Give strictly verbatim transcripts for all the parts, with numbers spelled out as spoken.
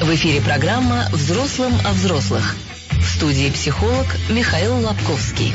В эфире программа «Взрослым о взрослых». В студии психолог Михаил Лобковский.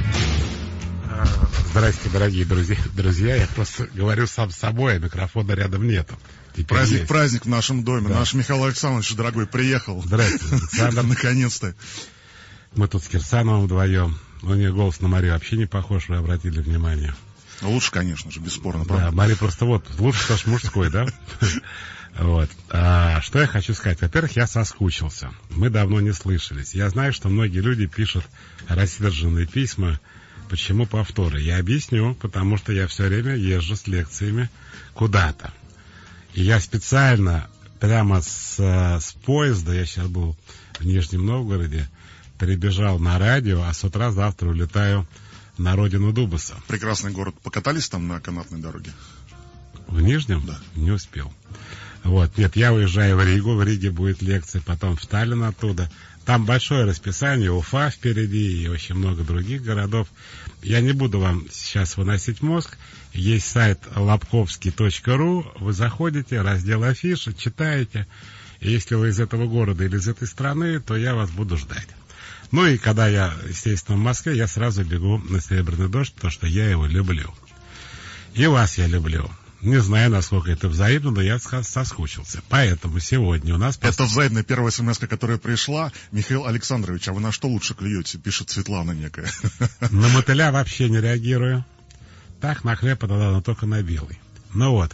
Здрасте, дорогие друзья. друзья. Я просто говорю сам с собой, а микрофона рядом нету. Теперь праздник, есть. праздник в нашем доме. Да. Наш Михаил Александрович, дорогой, приехал. Здрасте, Александр. Наконец-то. Мы тут с Кирсановым вдвоем. У нее голос на Марию вообще не похож, вы обратили внимание. Лучше, конечно же, бесспорно. Да, правда? Мария просто вот, лучше, потому что мужской, да? Вот. А, что я хочу сказать? Во-первых, я соскучился. Мы давно не слышались. Я знаю, что многие люди пишут рассерженные письма. Почему повторы? Я объясню, потому что я все время езжу с лекциями куда-то. И я специально прямо с, с поезда, я сейчас был в Нижнем Новгороде, перебежал на радио, а с утра завтра улетаю на родину Дубаса. Прекрасный город. Покатались там на канатной дороге? В Нижнем? Да. Не успел. Вот, нет, я уезжаю в Ригу, в Риге будет лекция, потом в Таллин оттуда. Там большое расписание, Уфа впереди и очень много других городов. Я не буду вам сейчас выносить мозг. Есть сайт лобковский точка ру, вы заходите, раздел афиши, читаете. И если вы из этого города или из этой страны, то я вас буду ждать. Ну и когда я, естественно, в Москве, я сразу бегу на Серебряный дождь, потому что я его люблю. И вас я люблю. Не знаю, насколько это взаимно, но я соскучился. Поэтому сегодня у нас... Это взаимная первая смс-ка, которая пришла. Михаил Александрович, а вы на что лучше клюете? Пишет Светлана некая. На мотыля вообще не реагирую. Так, на хлеб тогда, но только на белый. Ну вот.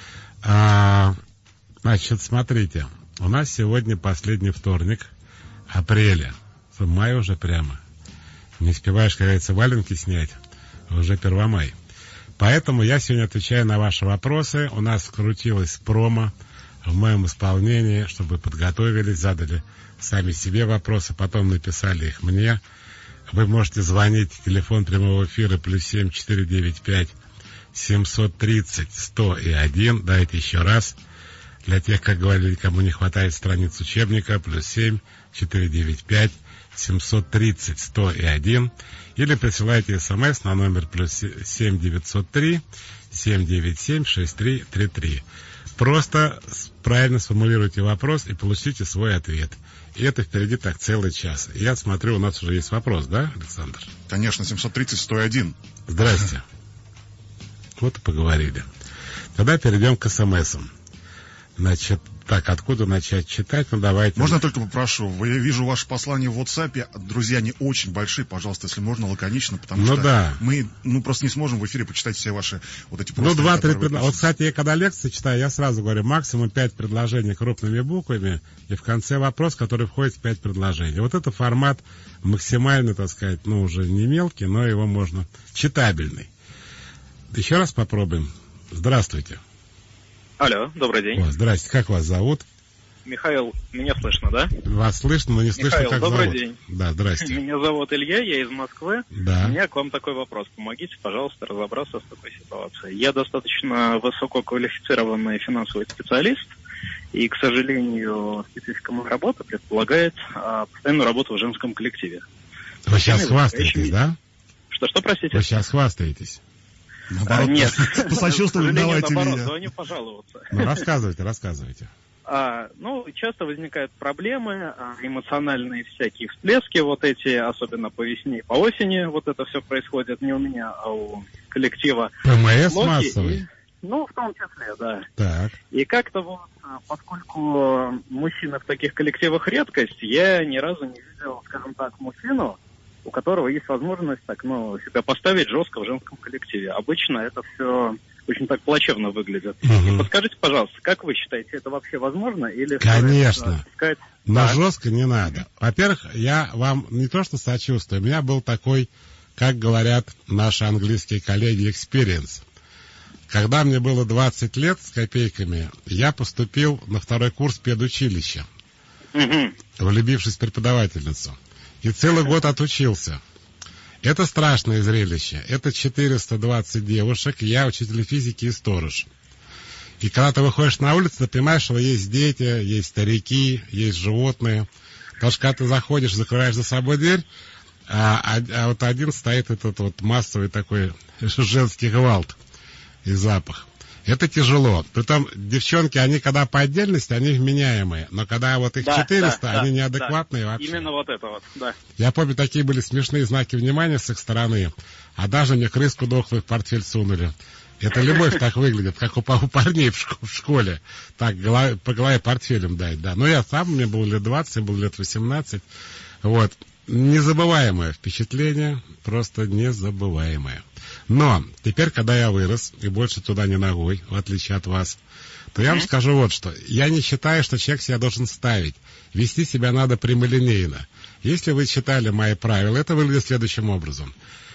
А, значит, смотрите. У нас сегодня последний вторник апреля. В мае уже прямо. Не успеваешь, как говорится, валенки снять. Уже Первомай. Поэтому я сегодня отвечаю на ваши вопросы. У нас крутилось промо в моем исполнении, чтобы вы подготовились, задали сами себе вопросы, потом написали их мне. Вы можете звонить, телефон прямого эфира плюс семь четыре девять пять семьсот тридцать сто и один. Дайте еще раз. Для тех, как говорили, кому не хватает страниц учебника, плюс семь четыре девять пять семьсот тридцать сто и один. Или присылайте смс на номер плюс семь девятьсот три семь девять семь шесть три три три. Просто правильно сформулируйте вопрос и получите свой ответ. И это впереди так целый час. Я смотрю, у нас уже есть вопрос, да, Александр? Конечно, семьсот тридцать сто один. Здрасте. Вот и поговорили. Тогда перейдем к смсам. Значит, так, откуда начать читать? Ну, давайте. Можно я только попрошу? Я вижу ваше послание в WhatsApp. Друзья, не очень большие, пожалуйста, если можно, лаконично, потому ну, что да. мы ну, просто не сможем в эфире почитать все ваши вот эти просто... Ну, два-три предложения. Вот, кстати, я когда лекции читаю, я сразу говорю, максимум пять предложений крупными буквами, и в конце вопрос, который входит в пять предложений. Вот это формат максимально, так сказать, ну, уже не мелкий, но его можно... читабельный. Еще раз попробуем. Здравствуйте. Алло, добрый день. О, здрасте, как вас зовут? Михаил, меня слышно, да? Вас слышно, но не слышно, Михаил, как добрый зовут. день. Да, здрасте. Меня зовут Илья, я из Москвы. Да. У меня к вам такой вопрос. Помогите, пожалуйста, разобраться с такой ситуацией. Я достаточно высококвалифицированный финансовый специалист, и, к сожалению, специфика моей работы предполагает а, постоянную работу в женском коллективе. Вы сейчас хвастаетесь, да? Что-что, простите? Вы сейчас хвастаетесь. Наоборот, а, нет. Посочувствовали, давайте наоборот, меня. звоню пожаловаться. Ну, рассказывайте, рассказывайте. А, ну, часто возникают проблемы, а, эмоциональные всякие всплески, вот эти, особенно по весне и по осени, вот это все происходит не у меня, а у коллектива. ПМС массовый? И, ну, в том числе, да. Так. И как-то вот, поскольку мужчины в таких коллективах редкость, я ни разу не видел, скажем так, мужчину, у которого есть возможность так, ну, себя поставить жестко в женском коллективе. Обычно это все очень так плачевно выглядит. Угу. И подскажите, пожалуйста, как вы считаете, это вообще возможно? Или конечно. Искать... Но да. жестко не надо. Во-первых, я вам не то что сочувствую, у меня был такой, как говорят наши английские коллеги, experience. Когда мне было двадцать лет с копейками, я поступил на второй курс педучилища, угу. влюбившись в преподавательницу. И целый год отучился. Это страшное зрелище. Это четыреста двадцать девушек, я учитель физики и сторож. И когда ты выходишь на улицу, ты понимаешь, что есть дети, есть старики, есть животные. Потому что когда ты заходишь, закрываешь за собой дверь, а, а, а вот один стоит этот вот массовый такой женский гвалт и запах. Это тяжело. Притом девчонки, они когда по отдельности, они вменяемые. Но когда вот их Да, четыреста, да, они да, неадекватные да. вообще. Именно вот это вот, да. Я помню, такие были смешные знаки внимания с их стороны. А даже мне крыску дохлую в портфель сунули. Это любовь так выглядит, как у, у парней в, шко- в школе. Так, голова, по голове портфелем дать, да. Но я сам, мне было лет двадцать, мне было лет восемнадцать. Вот. Незабываемое впечатление, просто незабываемое. Но теперь, когда я вырос, и больше туда не ногой, в отличие от вас, то я вам скажу вот что. Я не считаю, что человек себя должен ставить. Вести себя надо прямолинейно. Если вы читали мои правила, это выглядит следующим образом.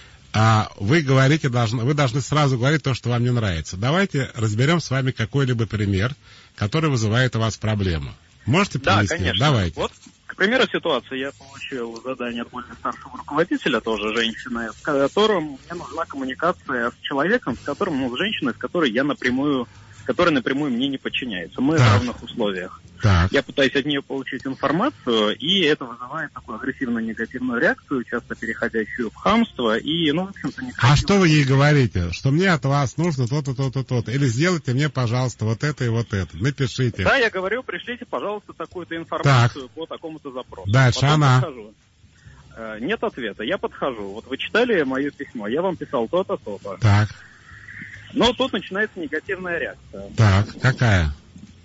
А вы говорите, должны, вы должны сразу говорить то, что вам не нравится. Давайте разберем с вами какой-либо пример, который вызывает у вас проблему. Можете привести? Да, конечно. Давайте. Вот, к примеру, ситуации. Я получил задание от более старшего руководителя, тоже женщины, с которым мне нужна коммуникация с человеком, с которым, ну, с женщиной, с которой я напрямую, которая напрямую мне не подчиняется. Мы Так. в равных условиях. Так. Я пытаюсь от нее получить информацию, и это вызывает такую агрессивную негативную реакцию, часто переходящую в хамство, и, ну, в общем-то, некрасиво. А что вы ей говорите? Что мне от вас нужно то-то, то-то, то-то. Или сделайте мне, пожалуйста, вот это и вот это. Напишите. Да, я говорю, пришлите, пожалуйста, такую-то информацию по такому-то запросу. Дальше Потом она. подхожу. Э, Нет ответа. Я подхожу. Вот вы читали мое письмо, я вам писал то-то, то-то. Так, Но тут начинается негативная реакция. так, какая?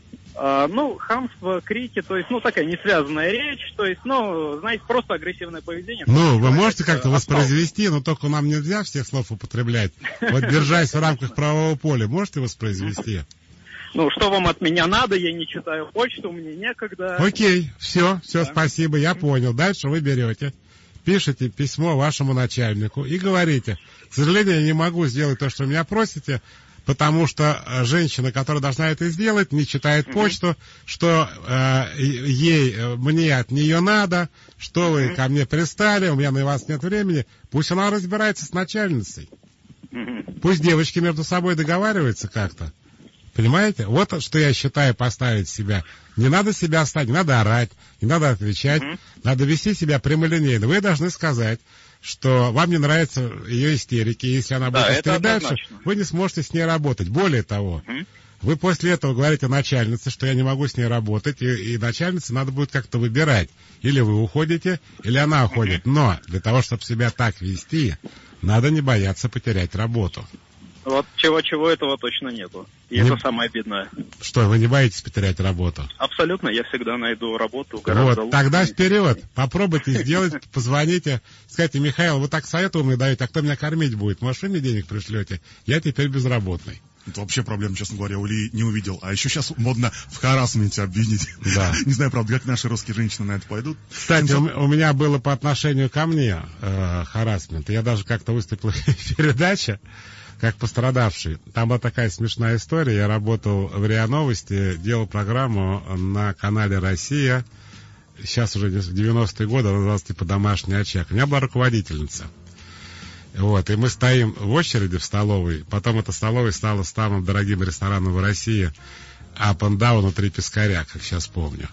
А, ну, хамство, крики, то есть, ну, такая несвязанная речь, то есть, ну, знаете, просто агрессивное поведение. Ну, вы можете как-то э, воспроизвести, но только нам нельзя всех слов употреблять. Вот держась в рамках правового поля, можете воспроизвести? Ну, что вам от меня надо, я не читаю почту, мне некогда. Окей, все, все, Да. спасибо, я понял. Дальше вы берете, пишете письмо вашему начальнику и говорите: к сожалению, я не могу сделать то, что вы меня просите, потому что э, женщина, которая должна это сделать, не читает почту, что э, ей, э, мне от нее надо, что вы ко мне пристали, у меня на вас нет времени. Пусть она разбирается с начальницей. Мгм. Пусть девочки между собой договариваются как-то. Понимаете? Вот что я считаю поставить себя. Не надо себя оставить, не надо орать, не надо отвечать, Мгм. надо вести себя прямолинейно. Вы должны сказать, что вам не нравятся ее истерики. Если она Да, будет это истерить дальше, однозначно. вы не сможете с ней работать. Более того, Мгм. вы после этого говорите начальнице, что я не могу с ней работать, и, и начальнице надо будет как-то выбирать. Или вы уходите, или она уходит. Но для того, чтобы себя так вести, надо не бояться потерять работу. Вот чего-чего этого точно нету. И Не- это самое обидное. Что, вы не боитесь потерять работу? Абсолютно, я всегда найду работу гораздо Вот, лучше. тогда вперед, попробуйте сделать, позвоните, скажите: Михаил, вы так советы умные даете, а кто меня кормить будет? Может, вы мне денег пришлете? Я теперь безработный. Это вообще проблема, честно говоря, у Ильи не увидел. А еще сейчас модно в харассменте обвинить. Да. Не знаю, правда, как наши русские женщины на это пойдут. Кстати, у, м- у меня было по отношению ко мне э, харассмент. Я даже как-то выступил в передаче, как пострадавший. Там была такая смешная история. Я работал в РИА Новости, делал программу на канале «Россия». Сейчас уже в девяностые годы, она называлась типа «Домашний очаг». У меня была руководительница. Вот, и мы стоим в очереди в столовой. Потом эта столовая стала самым дорогим рестораном в России. Up and Down у Три Пескаря, как сейчас помню.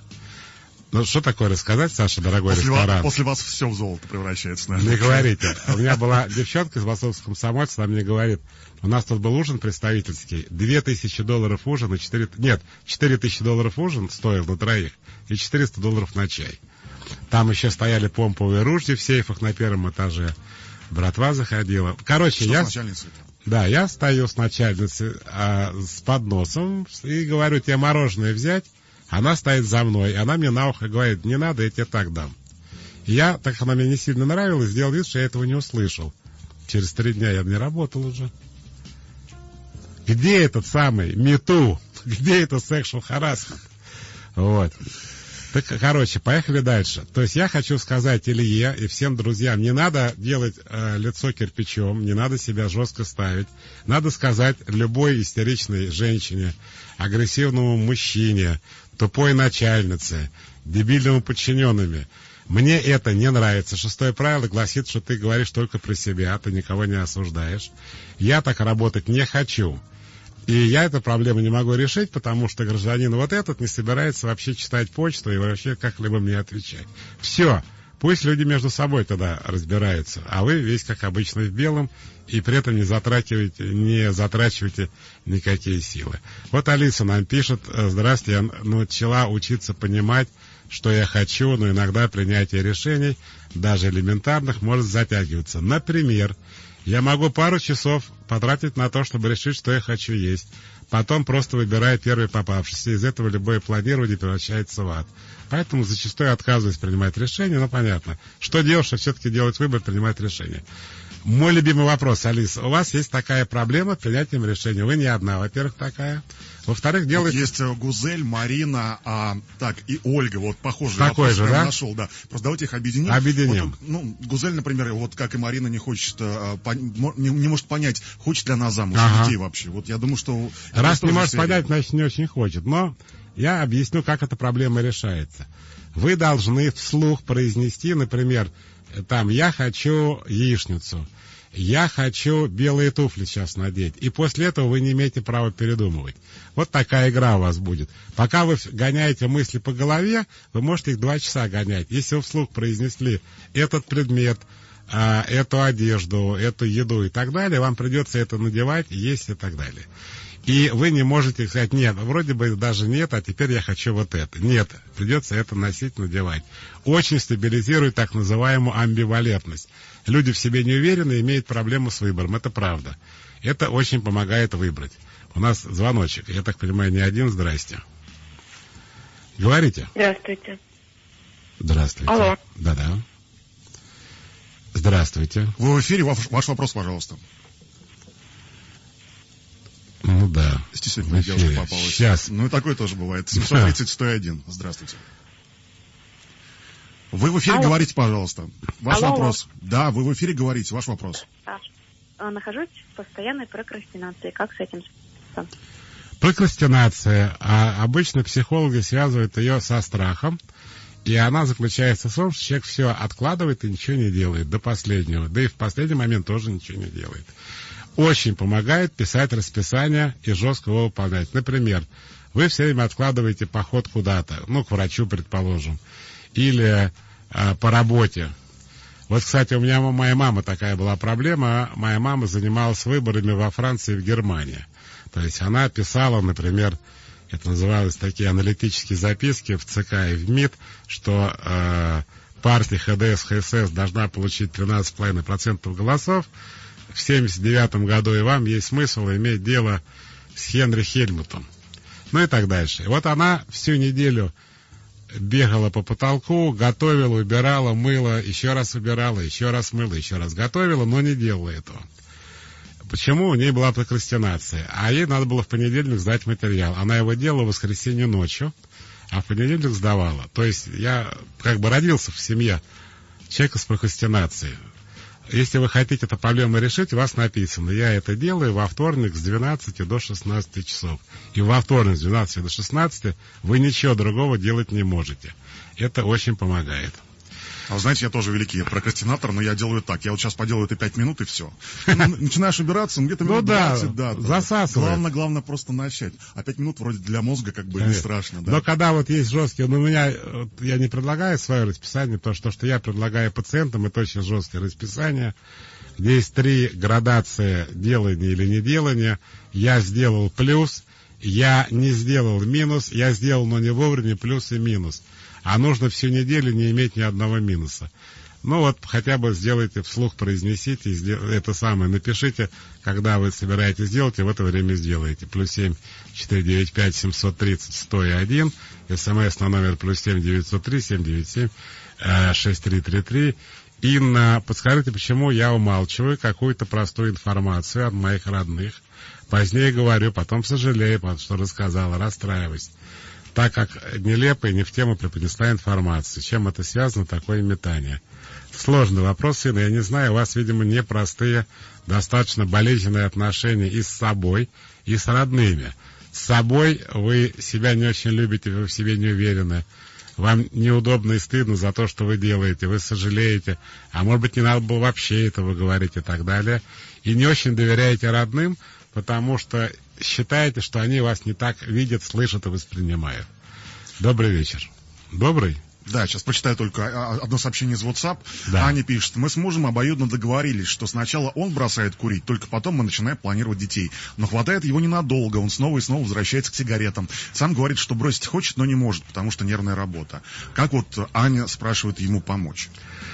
Ну, что такое рассказать, Саша, дорогой После, ресторан? вас, после вас все в золото превращается, наверное. Не говорите. У меня была девчонка из московского комсомольца, она мне говорит: у нас тут был ужин представительский, две тысячи долларов ужин и четыре... Нет, четыре тысячи долларов ужин стоил на троих и четыреста долларов на чай. Там еще стояли помповые ружья в сейфах на первом этаже. Братва заходила. Короче, Что я... с начальницей? Да, я стою с начальницей а, с подносом и говорю: тебе мороженое взять? Она стоит за мной, она мне на ухо говорит: не надо, я тебе так дам. И я, так она мне не сильно нравилась, сделал вид, что я этого не услышал. Через три дня я не работал уже. Где этот самый мету? Где это sexual harassment? Вот. Так, короче, поехали дальше. То есть я хочу сказать Илье и всем друзьям: не надо делать э, лицо кирпичом, не надо себя жестко ставить. Надо сказать любой истеричной женщине, агрессивному мужчине, тупой начальнице, дебильному подчиненными: мне это не нравится. Шестое правило гласит, что ты говоришь только про себя, ты никого не осуждаешь. Я так работать не хочу. И я эту проблему не могу решить, потому что гражданин вот этот не собирается вообще читать почту и вообще как-либо мне отвечать. Все. Пусть люди между собой тогда разбираются, а вы весь как обычно в белом, и при этом не затрачиваете, не затрачиваете никакие силы. Вот Алиса нам пишет: здравствуйте, я начала учиться понимать, что я хочу, но иногда принятие решений, даже элементарных, может затягиваться. Например, я могу пару часов потратить на то, чтобы решить, что я хочу есть. Потом просто выбираю первый попавшийся. Из этого любое планирование превращается в ад. Поэтому зачастую отказываюсь принимать решения. Ну, понятно. Что делать, что все-таки делать выбор, принимать решение? Мой любимый вопрос, Алиса. У вас есть такая проблема с принятием решения. Вы не одна, во-первых, такая. Во-вторых, делаете... Есть Гузель, Марина, а, так, и Ольга, вот похожий Такой вопрос же, да? нашел, да. Просто давайте их объединим. Объединим. Вот, ну, Гузель, например, вот как и Марина не хочет, а, по, не, не может понять, хочет ли она замуж, ага. детей вообще. Вот я думаю, что... Раз не может понять, значит, не очень хочет. Но я объясню, как эта проблема решается. Вы должны вслух произнести, например, там, я хочу яичницу. Я хочу белые туфли сейчас надеть. И после этого вы не имеете права передумывать. Вот такая игра у вас будет. Пока вы гоняете мысли по голове, вы можете их два часа гонять. Если вы вслух произнесли этот предмет, эту одежду, эту еду и так далее, вам придется это надевать, есть и так далее. И вы не можете сказать: нет, вроде бы даже нет, а теперь я хочу вот это. Нет, придется это носить, надевать. Очень стабилизирует так называемую амбивалентность. Люди в себе не уверены, имеют проблему с выбором. Это правда. Это очень помогает выбрать. У нас звоночек. Я так понимаю, не один. Здрасте. Говорите. Здравствуйте. Здравствуйте. Алло. Да-да. Здравствуйте. Вы в эфире, ваш, ваш вопрос, пожалуйста. Ну да. Стеснительная девушка попалась. Сейчас. Ну и такое тоже бывает. семьсот тридцать сто один. Здравствуйте. Вы в эфире, алло. Говорите, пожалуйста. Ваш алло, вопрос. Алло. Да, вы в эфире говорите, ваш вопрос. Да. Нахожусь в постоянной прокрастинации. Как с этим справиться? Прокрастинация. А обычно психологи связывают ее со страхом. И она заключается в том, что человек все откладывает и ничего не делает до последнего. Да и в последний момент тоже ничего не делает. Очень помогает писать расписание и жестко его выполнять. Например, вы все время откладываете поход куда-то, ну, к врачу, предположим, или а, по работе. Вот, кстати, у меня у моей мамы такая была проблема. Моя мама занималась выборами во Франции и в Германии. То есть она писала, например, это называлось такие аналитические записки в ЦК и в МИД, что э, партия ХДС, ХСС должна получить тринадцать целых пять десятых процента голосов в семьдесят девятом году, и вам есть смысл иметь дело с Генри Хельмутом. Ну и так дальше. И вот она всю неделю бегала по потолку, готовила, убирала, мыла, еще раз убирала, еще раз мыла, еще раз готовила, но не делала этого. Почему? У ней была прокрастинация. А ей надо было в понедельник сдать материал. Она его делала в воскресенье ночью, а в понедельник сдавала. То есть я как бы родился в семье человека с прокрастинацией. Если вы хотите эту проблему решить, у вас написано: я это делаю во вторник с двенадцати до шестнадцати часов. И во вторник с двенадцати до шестнадцати вы ничего другого делать не можете. Это очень помогает. А вы знаете, я тоже великий прокрастинатор, но я делаю так. Я вот сейчас поделаю это пять минут и все. Начинаешь убираться, ну где-то минут двадцать, да. Засасывает. Главное, главное просто начать. А пять минут вроде для мозга как бы не страшно, да. Но когда вот есть жесткие, ну у меня, я не предлагаю свое расписание, потому что, что я предлагаю пациентам, это очень жесткое расписание, где есть три градации делания или неделания. Я сделал плюс, я не сделал минус, я сделал, но не вовремя, плюс и минус. А нужно всю неделю не иметь ни одного минуса. Ну вот, хотя бы сделайте, вслух произнесите, это самое, напишите, когда вы собираетесь сделать, и в это время сделаете. Плюс семь четыреста девяносто пять семьсот тридцать сто один, смс на номер плюс семь девятьсот три семь девять семь шесть три три три. Инна, подскажите, почему я умалчиваю какую-то простую информацию от моих родных? Позднее говорю, потом сожалею, потому что рассказала, расстраиваюсь, так как нелепо и не в тему преподнесла информацию. Чем это связано, такое метание? Сложный вопрос, сын. Я не знаю, у вас, видимо, непростые, достаточно болезненные отношения и с собой, и с родными. С собой вы себя не очень любите, вы в себе не уверены. Вам неудобно и стыдно за то, что вы делаете, вы сожалеете, а может быть, не надо было вообще этого говорить и так далее. И не очень доверяете родным, потому что считаете, что они вас не так видят, слышат и воспринимают. Добрый вечер. Добрый? Да, сейчас прочитаю только одно сообщение из WhatsApp. Да. Аня пишет: мы с мужем обоюдно договорились, что сначала он бросает курить, только потом мы начинаем планировать детей. Но хватает его ненадолго, он снова и снова возвращается к сигаретам. Сам говорит, что бросить хочет, но не может, потому что нервная работа. Как вот Аня спрашивает ему помочь?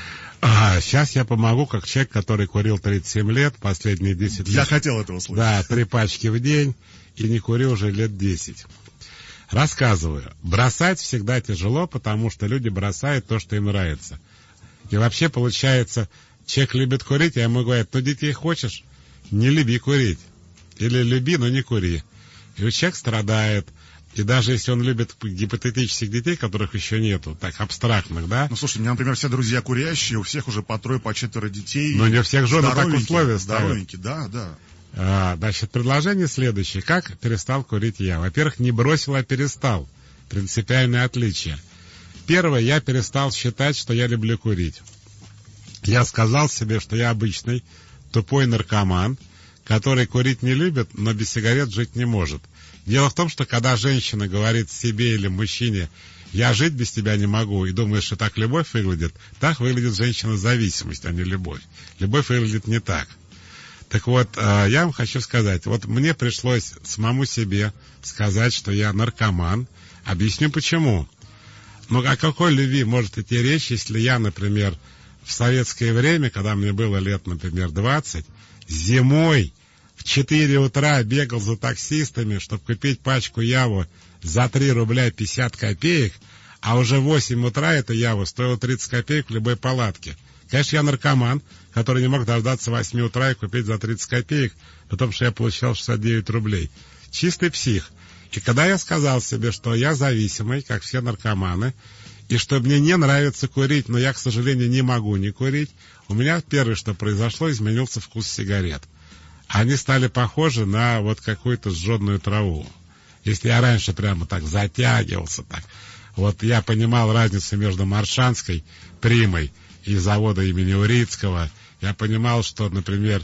А, сейчас я помогу, как человек, который курил тридцать семь лет, последние десять лет. Я хотел этого слышать. Да, три пачки в день, и не курю уже лет десять. Рассказываю. Бросать всегда тяжело, потому что люди бросают то, что им нравится. И вообще получается, человек любит курить, а ему говорят: ну, детей хочешь, не люби курить. Или люби, но не кури. И человек страдает. И даже если он любит гипотетических детей, которых еще нету, так, абстрактных, да? Ну, слушай, у меня, например, все друзья курящие, у всех уже по трое, по четверо детей. Но не у всех жены так условия ставят. Здоровенькие, да, да. А, значит, предложение следующее. Как перестал курить я? Во-первых, не бросил, а перестал. Принципиальное отличие. Первое, я перестал считать, что я люблю курить. Я сказал себе, что я обычный, тупой наркоман, который курить не любит, но без сигарет жить не может. Дело в том, что когда женщина говорит себе или мужчине: я жить без тебя не могу, и думает, что так любовь выглядит, так выглядит женщина-зависимость, а не любовь. Любовь выглядит не так. Так вот, я вам хочу сказать, вот мне пришлось самому себе сказать, что я наркоман. Объясню почему. Ну, о какой любви может идти речь, если я, например, в советское время, когда мне было лет, например, двадцать, зимой в четыре утра бегал за таксистами, чтобы купить пачку яву за три рубля пятьдесят копеек, а уже в восемь утра эта ява стоила тридцать копеек в любой палатке. Конечно, я наркоман, который не мог дождаться восьми утра и купить за тридцать копеек, потому что я получал шестьдесят девять рублей. Чистый псих. И когда я сказал себе, что я зависимый, как все наркоманы, и что мне не нравится курить, но я, к сожалению, не могу не курить, у меня первое, что произошло, изменился вкус сигарет. Они стали похожи на вот какую-то сжженную траву. Если я раньше прямо так затягивался, так, вот я понимал разницу между Маршанской, Примой и завода имени Урицкого, я понимал, что, например,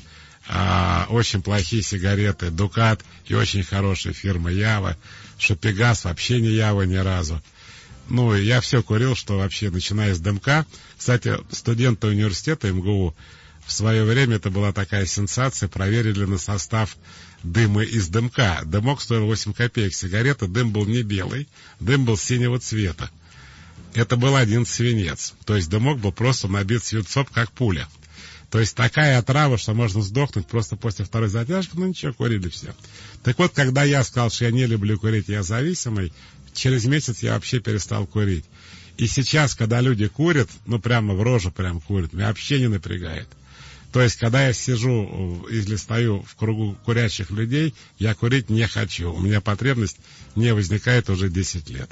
а, очень плохие сигареты Дукат и очень хорошая фирма Ява, что Пегас вообще не Ява ни разу. Ну, я все курил, что вообще, начиная с дымка. Кстати, студенты университета эм гэ у в свое время, это была такая сенсация, проверили на состав дыма из дымка. Дымок стоил восемь копеек сигарета, дым был не белый, дым был синего цвета. Это был один свинец. То есть дымок был просто набит свинцом, как пуля. То есть такая отрава, что можно сдохнуть просто после второй затяжки, ну ничего, курили все. Так вот, когда я сказал, что я не люблю курить, я зависимый, через месяц я вообще перестал курить. И сейчас, когда люди курят, ну прямо в рожу прям курят, меня вообще не напрягает. То есть, когда я сижу или стою в кругу курящих людей, я курить не хочу. У меня потребность не возникает уже десять лет.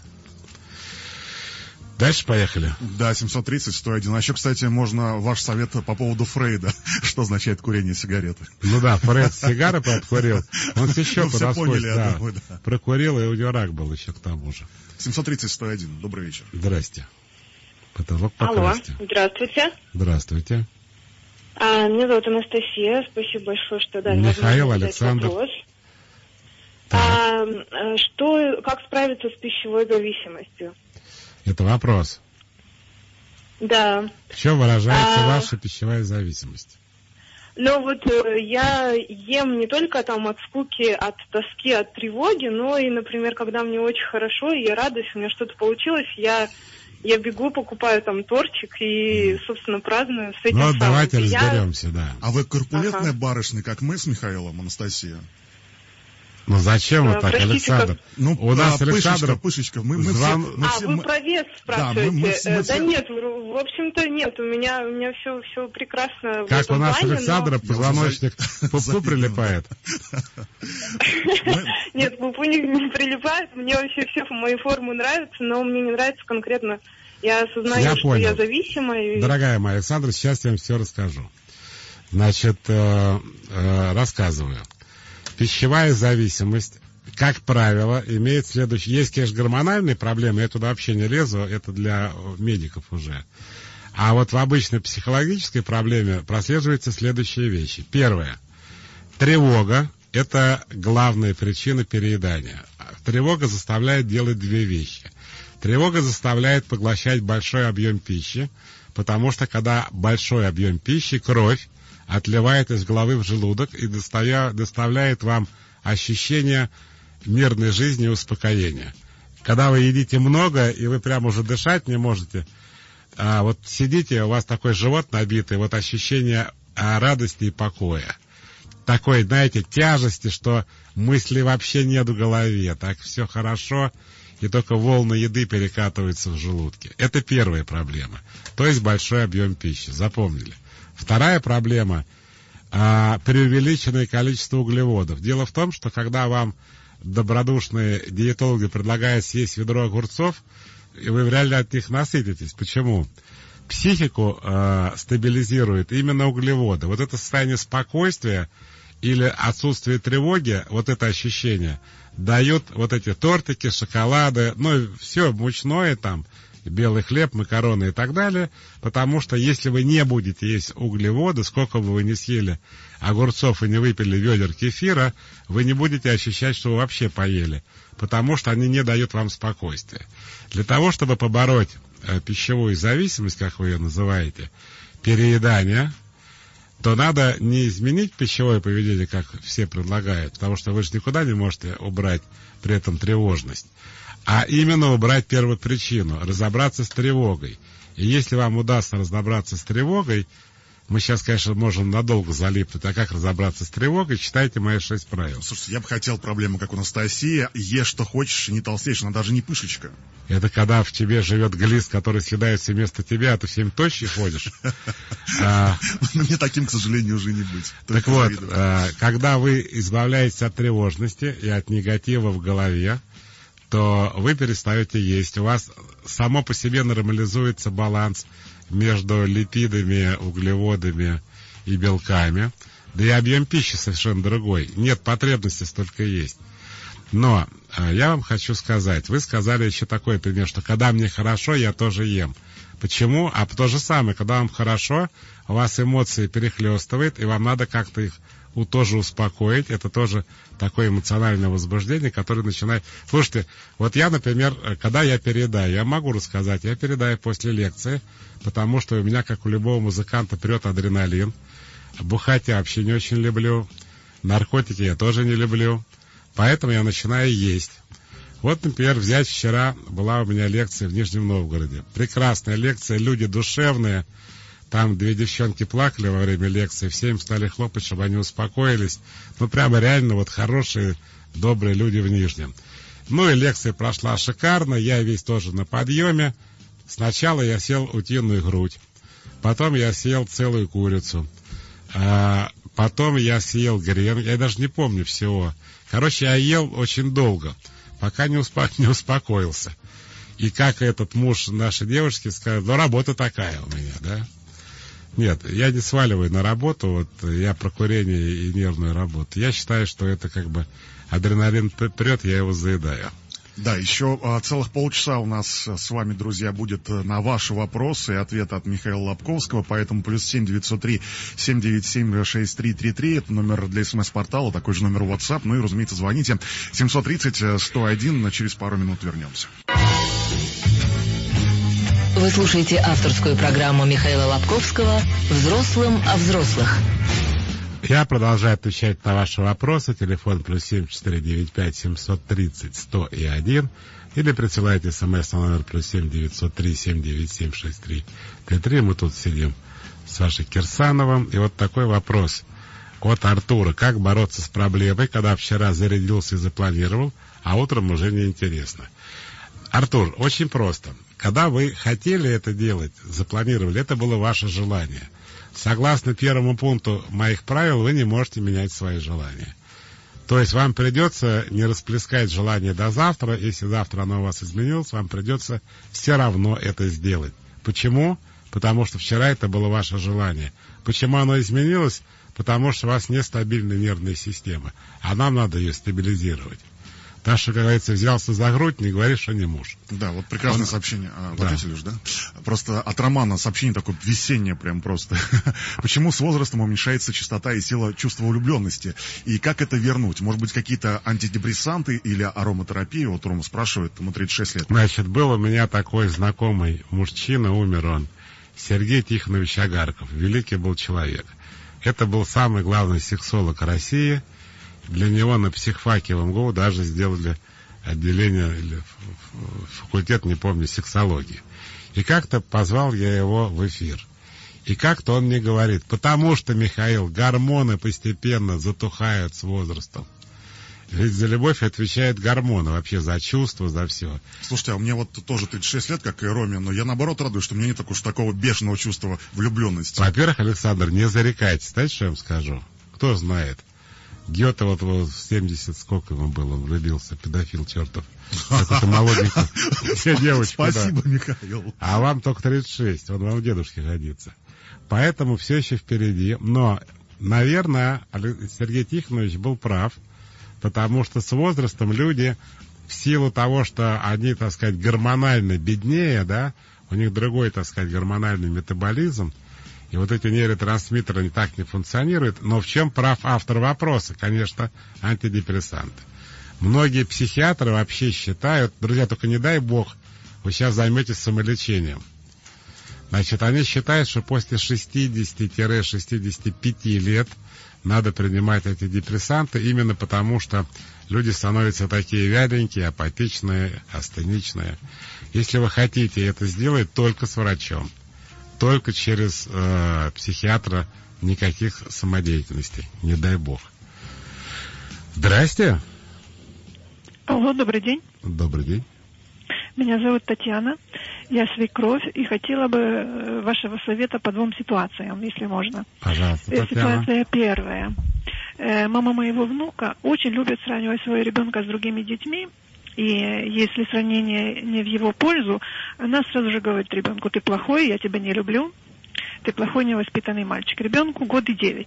Дальше поехали. Да, семьсот тридцать сто один. А еще, кстати, можно ваш совет по поводу Фрейда. Что означает курение сигареты? Ну да, Фрейд сигары подкурил. Он еще подоскочил, да, да. прокурил, и у него рак был еще к тому же. семьсот тридцать сто один. Добрый вечер. Здрасте. Потолок Алло, покрасьте. здравствуйте. Здравствуйте. А, меня зовут Анастасия. Спасибо большое, что дали Михаил, возможность Александр. задать вопрос. А, что, как справиться с пищевой зависимостью? Это вопрос. Да. В чем выражается а... ваша пищевая зависимость? Ну вот я ем не только там от скуки, от тоски, от тревоги, но и, например, когда мне очень хорошо, и я радуюсь, у меня что-то получилось, я, я бегу, покупаю там тортик и, собственно, праздную с этим Ну, самым. давайте я... разберемся, да. А вы корпулентная ага. барышня, как мы с Михаилом, Анастасия? Ну зачем а, вы так, простите, Александр? как... Ну, у нас а, Александр... Пышечка, Пышечка, мы, мы Звон... все... Мы а, все, вы мы... про вес спрашиваете? Да, мы, мы, мы да все... нет, в общем-то нет, у меня, у меня все, все прекрасно. Как у нас плане, Александра но... позвоночник к пупу прилипает. Нет, пупу не прилипает, мне вообще все мои формы нравятся, но мне не нравится конкретно, я осознаю, что я зависимая. Дорогая моя Александра, сейчас я вам все расскажу. Значит, рассказываю. Пищевая зависимость, как правило, имеет следующее. Есть, конечно, гормональные проблемы, я туда вообще не лезу, это для медиков уже. А вот в обычной психологической проблеме прослеживаются следующие вещи. Первое. Тревога – это главная причина переедания. Тревога заставляет делать две вещи. Тревога заставляет поглощать большой объем пищи, потому что когда большой объем пищи, кровь отливает из головы в желудок и доставя, доставляет вам ощущение мирной жизни и успокоения. Когда вы едите много, и вы прямо уже дышать не можете, а вот сидите, у вас такой живот набитый, вот ощущение радости и покоя. Такой, знаете, тяжести, что мыслей вообще нет в голове, так все хорошо, и только волны еды перекатываются в желудке. Это первая проблема, то есть большой объем пищи, запомнили. Вторая проблема а, – преувеличенное количество углеводов. Дело в том, что когда вам добродушные диетологи предлагают съесть ведро огурцов, вы вряд ли от них насытитесь. Почему? Психику э, стабилизирует именно углеводы. Вот это состояние спокойствия или отсутствие тревоги, вот это ощущение, дают вот эти тортики, шоколады, ну, все мучное там, белый хлеб, макароны и так далее, потому что если вы не будете есть углеводы, сколько бы вы ни съели огурцов и не выпили ведер кефира, вы не будете ощущать, что вы вообще поели, потому что они не дают вам спокойствия. Для того, чтобы побороть э, пищевую зависимость, как вы ее называете, переедание, то надо не изменить пищевое поведение, как все предлагают, потому что вы же никуда не можете убрать при этом тревожность, а именно убрать первую причину, разобраться с тревогой. И если вам удастся разобраться с тревогой, мы сейчас, конечно, можем надолго залипнуть, а как разобраться с тревогой, читайте мои шесть правил. Слушайте, я бы хотел проблему, как у Анастасии, ешь что хочешь, не толстеешь, она даже не пышечка. Это когда в тебе живет глист, который съедает все вместо тебя, а ты всем тощий ходишь. Мне таким, к сожалению, уже не быть. Так вот, когда вы избавляетесь от тревожности и от негатива в голове, то вы перестаете есть. У вас само по себе нормализуется баланс между липидами, углеводами и белками. Да и объем пищи совершенно другой. Нет потребности столько есть. Но я вам хочу сказать, вы сказали еще такой пример, что когда мне хорошо, я тоже ем. Почему? А то же самое, когда вам хорошо, у вас эмоции перехлестывают, и вам надо как-то их тоже успокоить. Это тоже такое эмоциональное возбуждение, которое начинает... Слушайте, вот я, например, когда я переедаю, я могу рассказать, я переедаю после лекции, потому что у меня, как у любого музыканта, прет адреналин. Бухать я вообще не очень люблю. Наркотики я тоже не люблю. Поэтому я начинаю есть. Вот, например, взять вчера была у меня лекция в Нижнем Новгороде. Прекрасная лекция, люди душевные. Там две девчонки плакали во время лекции, все им стали хлопать, чтобы они успокоились. Ну, прямо реально вот хорошие, добрые люди в Нижнем. Ну, и лекция прошла шикарно, я весь тоже на подъеме. Сначала я съел утиную грудь, потом я съел целую курицу, а потом я съел грен, я даже не помню всего. Короче, я ел очень долго, пока не, успо... не успокоился. И как этот муж нашей девушки сказал, ну, работа такая у меня, да? Нет, я не сваливаю на работу, вот я про курение и нервную работу. Я считаю, что это как бы адреналин прет, я его заедаю. Да, еще а, целых полчаса у нас с вами, друзья, будет на ваши вопросы и ответы от Михаила Лобковского, поэтому плюс семь девятьсот три семь девять семь шесть три три три, это номер для смс-портала, такой же номер WhatsApp, ну и, разумеется, звоните семьсот тридцать сто один, через пару минут вернемся. Вы слушаете авторскую программу Михаила Лобковского «Взрослым о взрослых». Я продолжаю отвечать на ваши вопросы. Телефон плюс семь четыре девять пять семьсот тридцать сто и один. Или присылайте смс на номер плюс семь девятьсот три семь девять семь шесть три три три. Мы тут сидим с Сашей Кирсановым. И вот такой вопрос от Артура. Как бороться с проблемой, когда вчера зарядился и запланировал, а утром уже неинтересно? Артур, очень просто. Когда вы хотели это делать, запланировали, это было ваше желание. Согласно первому пункту моих правил, вы не можете менять свои желания. То есть вам придется не расплескать желание до завтра. Если завтра оно у вас изменилось, вам придется все равно это сделать. Почему? Потому что вчера это было ваше желание. Почему оно изменилось? Потому что у вас нестабильная нервная система, а нам надо ее стабилизировать. Так что, как говорится, взялся за грудь, не говоришь, что не муж. Да, вот прекрасное Он... сообщение. А, да. Вот эти, Леш, да? Просто от Романа сообщение такое весеннее прям просто. Почему с возрастом уменьшается частота и сила чувства влюбленности? И как это вернуть? Может быть, какие-то антидепрессанты или ароматерапия? Вот Рома спрашивает, ему тридцать шесть лет. Значит, был у меня такой знакомый мужчина, умер он, Сергей Тихонович Агарков. Великий был человек. Это был самый главный сексолог России. Для него на психфаке в МГУ даже сделали отделение или факультет, не помню, сексологии. И как-то позвал я его в эфир. И как-то он мне говорит, потому что, Михаил, гормоны постепенно затухают с возрастом. Ведь за любовь отвечают гормоны, вообще за чувства, за все. Слушайте, а мне вот тоже тридцать шесть лет, как и Роме, но я наоборот радуюсь, что у меня нет уж такого бешеного чувства влюбленности. Во-первых, Александр, не зарекайтесь. Знаете, что я вам скажу? Кто знает? Гёте вот в семьдесят, сколько ему было, он влюбился, педофил чертов. Какой-то молоденький. Все девочки. Спасибо, да. Михаил. А вам только тридцать шесть, он вам дедушке годится. Поэтому все еще впереди. Но, наверное, Сергей Тихонович был прав, потому что с возрастом люди, в силу того, что они, так сказать, гормонально беднее, да, у них другой, так сказать, гормональный метаболизм, и вот эти нейротрансмиттеры не так не функционируют. Но в чем прав автор вопроса? Конечно, антидепрессанты. Многие психиатры вообще считают, друзья, только не дай бог, вы сейчас займетесь самолечением. Значит, они считают, что после шестидесяти-шестидесяти пяти лет надо принимать антидепрессанты, именно потому что люди становятся такие вяленькие, апатичные, астеничные. Если вы хотите это сделать, только с врачом. Только через э, психиатра, никаких самодеятельностей, не дай бог. Здрасте. Алло, добрый день. Добрый день. Меня зовут Татьяна, я свекровь и хотела бы вашего совета по двум ситуациям, если можно. Пожалуйста, Татьяна. Ситуация первая. Мама моего внука очень любит сравнивать своего ребенка с другими детьми. И если сравнение не в его пользу, она сразу же говорит ребенку: ты плохой, я тебя не люблю, ты плохой невоспитанный мальчик. Ребенку год и девять.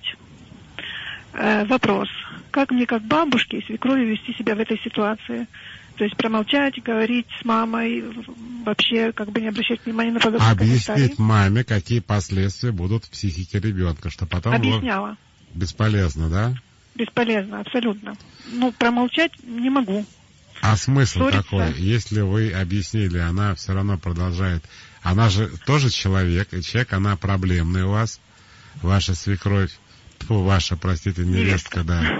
Э, вопрос: как мне, как бабушке и свекрови, вести себя в этой ситуации? То есть промолчать, говорить с мамой, вообще как бы не обращать внимания на подобные комментарии. Объяснить маме, какие последствия будут в психике ребенка, что потом... Объясняла. Бесполезно, да? Бесполезно, абсолютно. Ну, промолчать не могу. А смысл Ссориться. какой? Если вы объяснили, она все равно продолжает. Она же тоже человек, и человек, она проблемная у вас, ваша свекровь, тьфу, ваша, простите, невестка, да.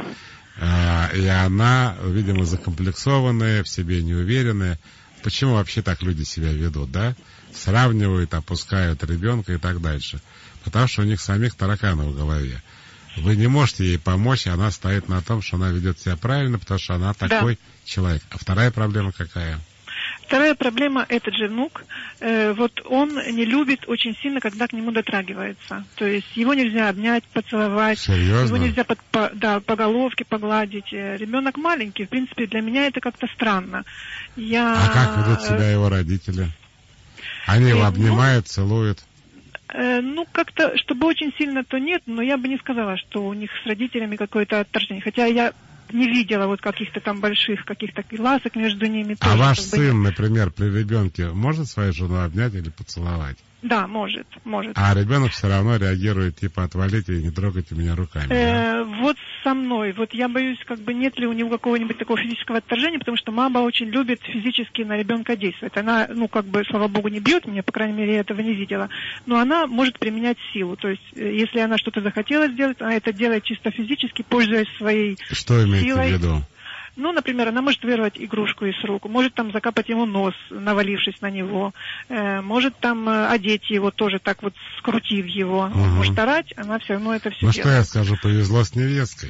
А, и она, видимо, закомплексованная, в себе неуверенная. Почему вообще так люди себя ведут, да? Сравнивают, опускают ребенка и так дальше. Потому что у них самих тараканы в голове. Вы не можете ей помочь, она стоит на том, что она ведет себя правильно, потому что она такой да. человек. А вторая проблема какая? Вторая проблема — этот же внук. Э, вот он не любит очень сильно, когда к нему дотрагивается. То есть его нельзя обнять, поцеловать. Серьезно? Его нельзя под, по, да, по головке погладить. Ребенок маленький, в принципе, для меня это как-то странно. Я... А как ведут себя его родители? Они его обнимают, целуют? Ну, как-то, чтобы очень сильно, то нет, но я бы не сказала, что у них с родителями какое-то отторжение. Хотя я не видела вот каких-то там больших, каких-то ласок между ними. А тоже, ваш как сын, бы... например, при ребенке может свою жену обнять или поцеловать? Да, может, может. А ребенок все равно реагирует, типа, отвалите и не трогайте меня руками. Э, да? Вот со мной. Вот я боюсь, как бы нет ли у него какого-нибудь такого физического отторжения, потому что мама очень любит физически на ребенка действовать. Она, ну, как бы, слава богу, не бьет меня, по крайней мере, я этого не видела. Но она может применять силу. То есть, если она что-то захотела сделать, она это делает чисто физически, пользуясь своей Что имеете силой. в виду? Ну, например, она может вырвать игрушку из рук, может там закапать ему нос, навалившись на него, э, может там э, одеть его тоже так вот, скрутив его, угу. может орать, она все равно это все ну, делает. Ну, что я скажу, повезло с невесткой.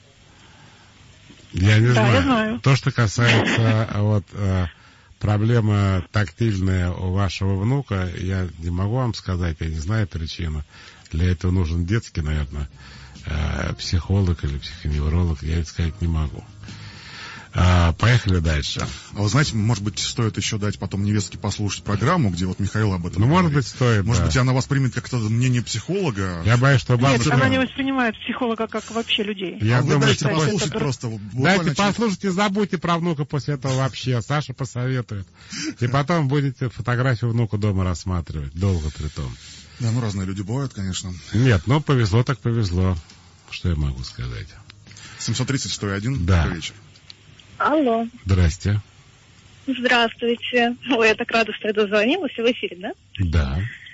Я не да, знаю. Я знаю. То, что касается вот э, проблемы тактильная у вашего внука, я не могу вам сказать, я не знаю причину. Для этого нужен детский, наверное, э, психолог или психоневролог, я это сказать не могу. А, поехали дальше. А вы знаете, может быть, стоит еще дать потом невестке послушать программу, где вот Михаил об этом Ну, говорит. может быть, стоит, Может да. быть, она воспримет как-то мнение психолога. Я боюсь, что бабушка... Нет, она не воспринимает психолога как вообще людей. Я а думаю, вы дайте что... послушать это... просто. Дайте через- послушать и забудьте про внука после этого вообще. Саша посоветует. И потом будете фотографию внука дома рассматривать. Долго при том. Да, ну разные люди бывают, конечно. Нет, ну повезло так повезло. Что я могу сказать? семьсот тридцать сто один. Да. Добрый вечер. Алло, Здрасте. здравствуйте. Ой, я так рада, что я дозвонилась. В эфире, да? Да.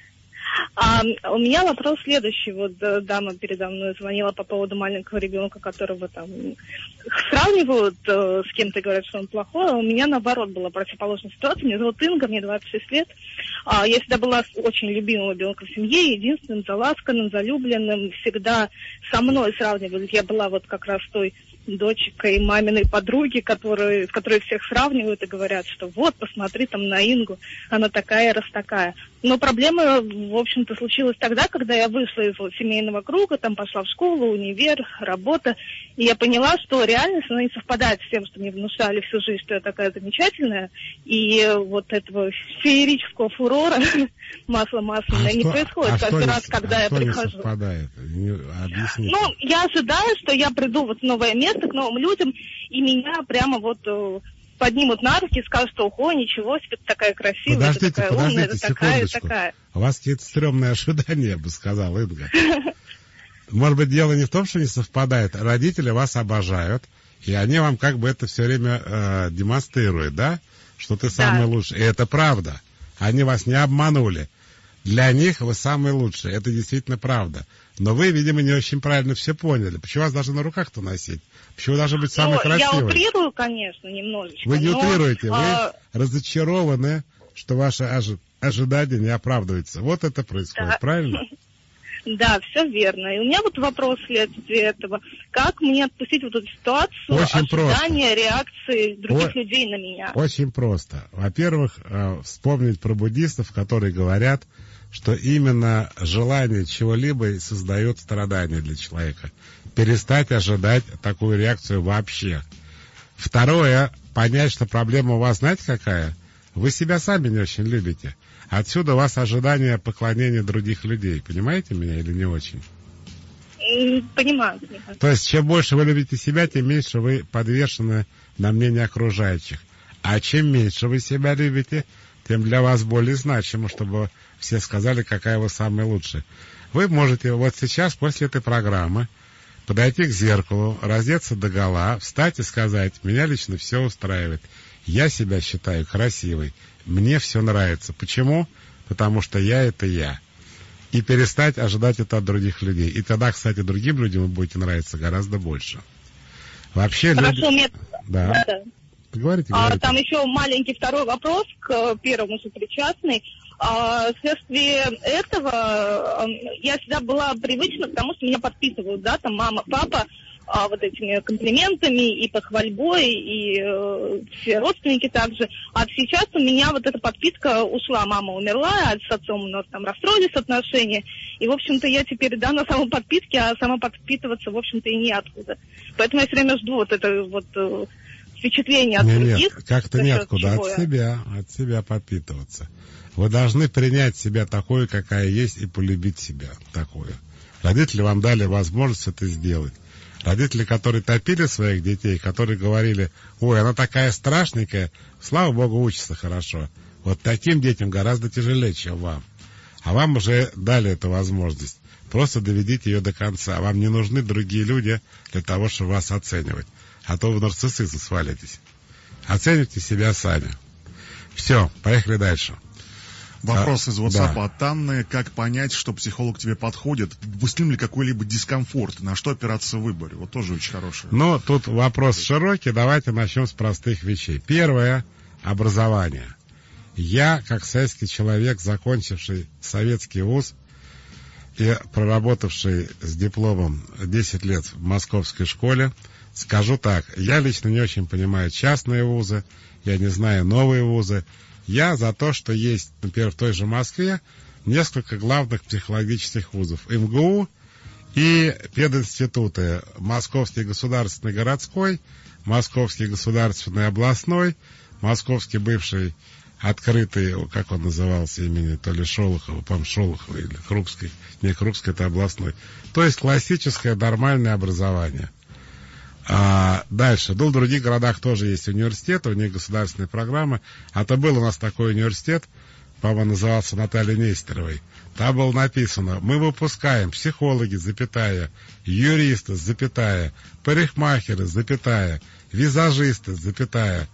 А, у меня вопрос следующий. Вот э, дама передо мной звонила по поводу маленького ребенка, которого там сравнивают э, с кем-то, говорят, что он плохой. А у меня, наоборот, была противоположная ситуация. Меня зовут Инга, мне двадцать шесть лет. А, я всегда была очень любимым ребенком в семье, единственным, заласканным, залюбленным. Всегда со мной сравнивали. Я была вот как раз той дочкой маминой подруги, которые, с которой всех сравнивают и говорят, что вот, посмотри там на Ингу, она такая, раз такая. Но проблема, в общем-то, случилась тогда, когда я вышла из вот семейного круга, там пошла в школу, универ, работа, и я поняла, что реальность, она не совпадает с тем, что мне внушали всю жизнь, что я такая замечательная, и вот этого феерического фурора, масло масляное, А не что- происходит а каждый что раз, не- когда а я что не прихожу. совпадает? Не- Объясните. Ну, я ожидаю, что я приду вот в новое место к новым людям, и меня прямо вот э, поднимут на руки и скажут, что ого, ничего себе, ты такая красивая, Подождите, ты такая умная, подождите, ты такая, секундочку. такая. У вас какие-то стрёмные ожидания, я бы сказал, Инга. Может быть, дело не в том, что не совпадает. Родители вас обожают, и они вам как бы это все время э, демонстрируют, да? Что ты самый лучший. И это правда. Они вас не обманули. Для них вы самый лучший. Это действительно правда. Но вы, видимо, не очень правильно все поняли. Почему вас даже на руках-то носить? Почему должны быть самой Ну, красивой? я утрирую, конечно, немножечко. Вы не но, утрируете, вы а, разочарованы, что ваши ожи- ожидания не оправдываются. Вот это происходит, Да. правильно? Да, все верно. И у меня вот вопрос вследствие этого. Как мне отпустить вот эту ситуацию, Очень ожидания, реакции других О- людей на меня? Очень просто. Во-первых, э, вспомнить про буддистов, которые говорят, что именно желание чего-либо и создает страдания для человека. Перестать ожидать такую реакцию вообще. Второе, понять, что проблема у вас, знаете, какая? Вы себя сами не очень любите. Отсюда у вас ожидание поклонения других людей. Понимаете меня или не очень? М, Понимаю, понимаю. То есть, чем больше вы любите себя, тем меньше вы подвешены на мнение окружающих. А чем меньше вы себя любите, тем для вас более значимо, чтобы все сказали, какая вы самая лучшая. Вы можете вот сейчас, после этой программы, подойти к зеркалу, раздеться догола, встать и сказать: меня лично все устраивает. Я себя считаю красивой. Мне все нравится. Почему? Потому что я — это я. И перестать ожидать это от других людей. И тогда, кстати, другим людям вы будете нравиться гораздо больше. Вообще Хорошо, люди... у меня... Да. Да. Говорите, А, говорите. там еще маленький второй вопрос к э, первому сопричастный. А, вследствие этого а, я всегда была привычна к тому, что меня подпитывают, да, там мама, папа, а, вот этими комплиментами и похвальбой, и э, все родственники также. А сейчас у меня вот эта подпитка ушла. Мама умерла, а с отцом у нас там расстроились отношения. И, в общем-то, я теперь, да, на самоподпитке, а самоподпитываться, в общем-то, и неоткуда. Поэтому я все время жду вот это вот... Э, впечатление от Не, других. Нет, как-то за счет неоткуда. чего От я- себя, от себя подпитываться. Вы должны принять себя такой, какая есть, и полюбить себя такую. Родители вам дали возможность это сделать. Родители, которые топили своих детей, которые говорили: ой, она такая страшненькая, слава богу, учится хорошо. Вот таким детям гораздо тяжелее, чем вам. А вам уже дали эту возможность. Просто доведите ее до конца. Вам не нужны другие люди для того, чтобы вас оценивать. А то вы в нарциссизм свалитесь. Оцените себя сами. Все, поехали дальше. Вопрос А, из WhatsApp да. от Анны. Как понять, что психолог тебе подходит? Допустим ли какой-либо дискомфорт? На что опираться в выборе? Вот тоже очень хороший. Но тут вопрос широкий. Давайте начнем с простых вещей. Первое — образование. Я, как советский человек, закончивший советский вуз и проработавший с дипломом десять лет в московской школе, скажу так: я лично не очень понимаю частные вузы, я не знаю новые вузы. Я за то, что есть, например, в той же Москве несколько главных психологических вузов. эм гэ у и пединституты. Московский государственный городской, Московский государственный областной, Московский бывший открытый, как он назывался, имени то ли Шолохова, по-моему, Шолохова или Крупской. Не, Крупской, это областной. То есть классическое нормальное образование. А дальше. Ну, в других городах тоже есть университеты, у них государственные программы. А то был у нас такой университет, по-моему, назывался Натальей Нестеровой. Там было написано: мы выпускаем психологи, запятая, юристы, запятая, парикмахеры, запятая, визажисты, запятая,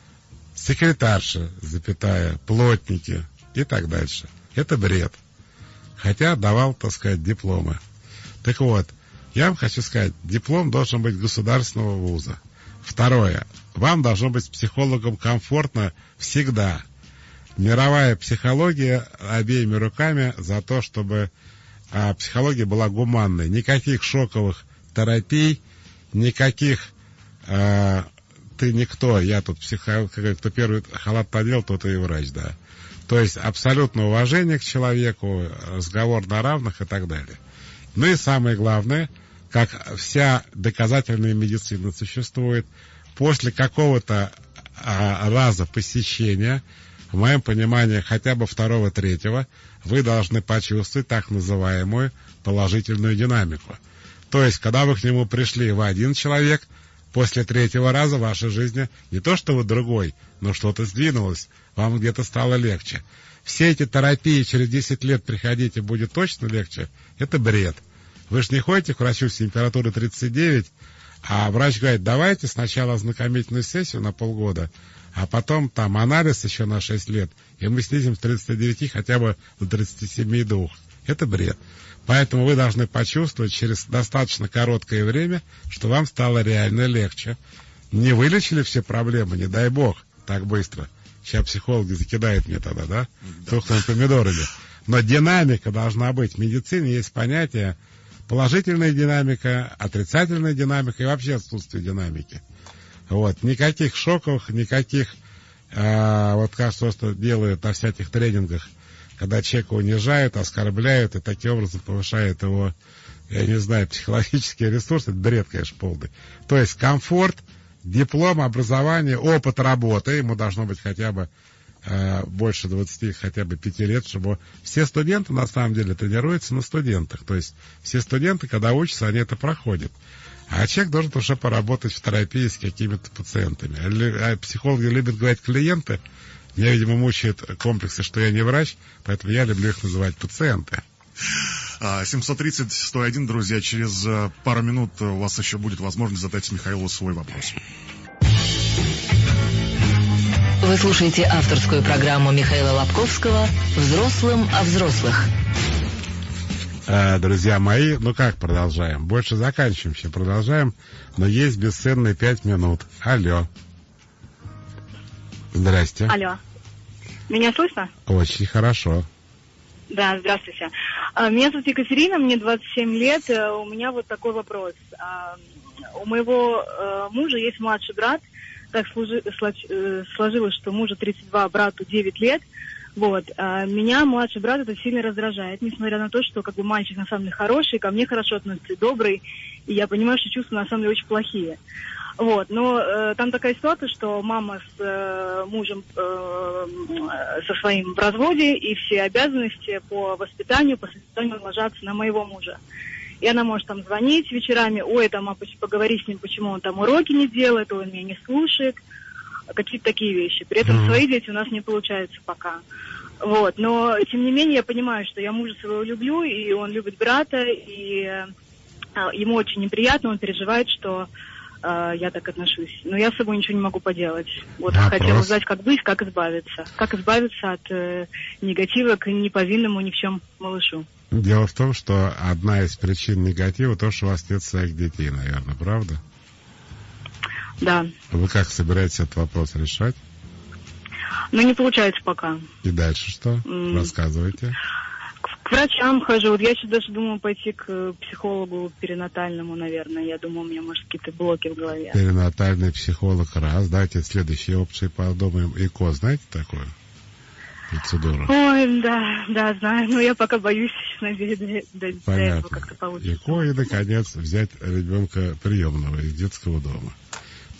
секретарши, запятая, плотники и так дальше. Это бред. Хотя давал, так сказать, дипломы. Так вот, я вам хочу сказать, диплом должен быть государственного вуза. Второе. Вам должно быть с психологом комфортно всегда. Мировая психология обеими руками за то, чтобы а, психология была гуманной. Никаких шоковых терапий, никаких а, ты никто, я тут психолог, кто первый халат надел, тот и врач, да. То есть абсолютное уважение к человеку, разговор на равных и так далее. Ну и самое главное, как вся доказательная медицина существует, после какого-то а, раза посещения, в моем понимании, хотя бы второго-третьего, вы должны почувствовать так называемую положительную динамику. То есть, когда вы к нему пришли, вы один человек, после третьего раза в вашей жизни не то, что вы другой, но что-то сдвинулось, вам где-то стало легче. Все эти терапии через десять лет приходите, будет точно легче, это бред. Вы же не ходите к врачу с температурой тридцать девять, а врач говорит: давайте сначала ознакомительную сессию на полгода, а потом там анализ еще на шесть лет, и мы снизим с тридцати девяти хотя бы до тридцати семи и двух. Это бред. Поэтому вы должны почувствовать через достаточно короткое время, что вам стало реально легче. Не вылечили все проблемы, не дай бог, так быстро. Сейчас психологи закидают мне тогда, да? Тухлыми помидорами. Но динамика должна быть. В медицине есть понятие положительная динамика, отрицательная динамика и вообще отсутствие динамики. Вот. Никаких шоков, никаких, э, вот как что делают на всяких тренингах, когда человека унижают, оскорбляют и таким образом повышают его, я не знаю, психологические ресурсы. Это бред, конечно, полный. То есть комфорт, диплом, образование, опыт работы, ему должно быть хотя бы э, больше двадцати, хотя бы пяти лет, чтобы все студенты на самом деле тренируются на студентах. То есть все студенты, когда учатся, они это проходят. А человек должен уже поработать в терапии с какими-то пациентами. А психологи любят говорить клиенты. Меня, видимо, мучают комплексы, что я не врач, поэтому я люблю их называть пациенты. семьсот тридцать сто один, друзья, через пару минут у вас еще будет возможность задать Михаилу свой вопрос. Вы слушаете авторскую программу Михаила Лобковского «Взрослым о взрослых». А, друзья мои, ну как продолжаем? Больше заканчиваем, чем продолжаем, но есть бесценные пять минут. Алло. Здрасте. Алло. Меня слышно? Очень хорошо. Да, здравствуйте. Меня зовут Екатерина, мне двадцать семь лет. У меня вот такой вопрос. У моего мужа есть младший брат. Так сложилось, что мужу тридцать два, брату девять лет. Вот. Меня младший брат это сильно раздражает, несмотря на то, что как бы мальчик на самом деле хороший, ко мне хорошо относится, добрый, и я понимаю, что чувства на самом деле очень плохие. Вот, но э, там такая ситуация, что мама с э, мужем э, со своим в разводе, и все обязанности по воспитанию, по воспитанию ложатся на моего мужа. И она может там звонить вечерами: ой, там, а поговори с ним, почему он там уроки не делает, ой, он меня не слушает, какие-то такие вещи. При этом свои дети у нас не получаются пока. Вот, но тем не менее я понимаю, что я мужа своего люблю, и он любит брата, и э, ему очень неприятно, он переживает, что я так отношусь. Но я с собой ничего не могу поделать. Вот Вопрос. Хотела узнать, как быть, как избавиться. Как избавиться от э, негатива к неповинному ни в чем малышу. Дело в том, что одна из причин негатива то, что у вас нет своих детей, наверное, правда? Да. Вы как собираетесь этот вопрос решать? Ну, не получается пока. И дальше что? Mm. Рассказывайте. К врачам хожу. Вот я сейчас даже думаю пойти к психологу перинатальному, наверное. Я думаю, у меня, может, какие-то блоки в голове. Перинатальный психолог раз. Давайте следующие опции подумаем. ЭКО, знаете такое? Процедуру. Ой, да, да, знаю. Но я пока боюсь, надеюсь, до этого как-то получится. ЭКО и, наконец, взять ребенка приемного из детского дома.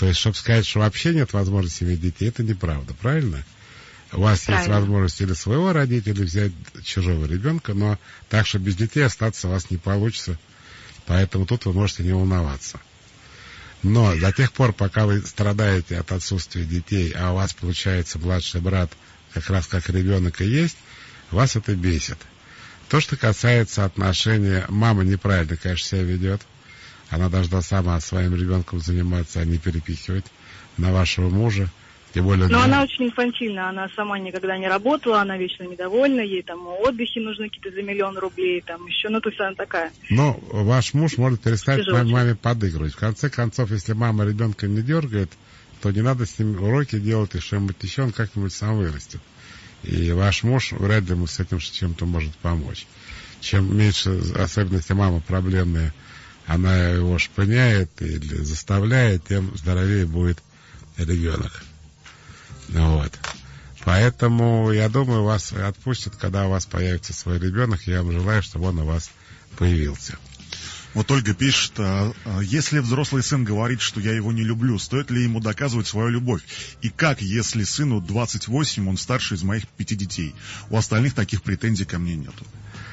То есть, чтобы сказать, что вообще нет возможности иметь детей, это неправда, правильно? У вас правильно. Есть возможность или своего родителя взять чужого ребенка, но так, что без детей остаться у вас не получится. Поэтому тут вы можете не волноваться. Но до тех пор, пока вы страдаете от отсутствия детей, а у вас получается младший брат как раз как ребенок и есть, вас это бесит. То, что касается отношения, мама неправильно, конечно, себя ведет. Она должна сама своим ребенком заниматься, а не перепихивать на вашего мужа. Тем более, Но для... она очень инфантильна, она сама никогда не работала, она вечно недовольна, ей там отдыхи нужны какие-то за миллион рублей, там еще, ну то есть она такая. Но ваш муж может перестать Тяжело. маме подыгрывать. В конце концов, если мама ребенка не дергает, то не надо с ним уроки делать и что-нибудь еще, он как-нибудь сам вырастет. И ваш муж вряд ли ему с этим чем-то может помочь. Чем меньше, особенно если мама проблемная, она его шпыняет или заставляет, тем здоровее будет ребенок. Вот. Поэтому, я думаю, вас отпустят, когда у вас появится свой ребенок. Я вам желаю, чтобы он у вас появился. Вот Ольга пишет, а, если взрослый сын говорит, что я его не люблю, стоит ли ему доказывать свою любовь? И как, если сыну двадцать восемь, он старший из моих пяти детей? У остальных таких претензий ко мне нету.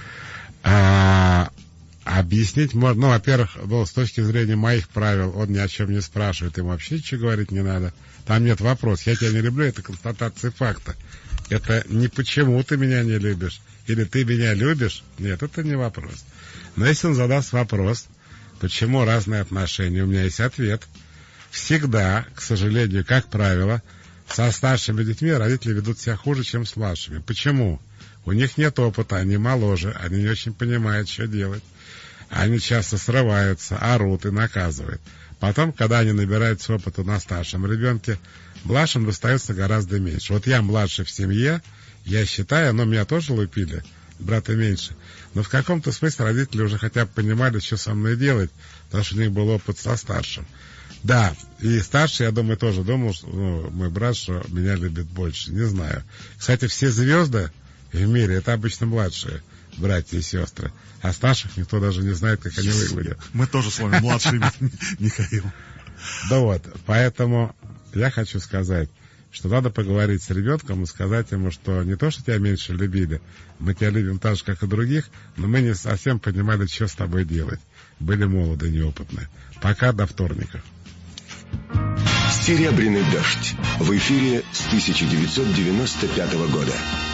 А, объяснить можно, ну, во-первых, ну, с точки зрения моих правил, он ни о чем не спрашивает, ему вообще ничего говорить не надо. Там нет вопроса, я тебя не люблю, это констатация факта. Это не почему ты меня не любишь, или ты меня любишь, нет, это не вопрос. Но если он задаст вопрос, почему разные отношения, у меня есть ответ. Всегда, к сожалению, как правило, со старшими детьми родители ведут себя хуже, чем с младшими. Почему? У них нет опыта, они моложе, они не очень понимают, что делать. Они часто срываются, орут и наказывают. Потом, когда они набираются опыта на старшем ребенке, младшим достается гораздо меньше. Вот я младший в семье, я считаю, но меня тоже лупили, брата меньше. Но в каком-то смысле родители уже хотя бы понимали, что со мной делать, потому что у них был опыт со старшим. Да, и старший, я думаю, тоже думал, что ну, мой брат, что меня любит больше. Не знаю. Кстати, все звезды в мире, это обычно младшие братья и сестры. А старших никто даже не знает, как они выглядят. Мы тоже с вами младшие, Михаил. Да вот, поэтому я хочу сказать, что надо поговорить с ребенком и сказать ему, что не то, что тебя меньше любили, мы тебя любим так же, как и других, но мы не совсем понимали, что с тобой делать. Были молоды, неопытные. Пока, до вторника. «Серебряный дождь» в эфире с тысяча девятьсот девяносто пятого года.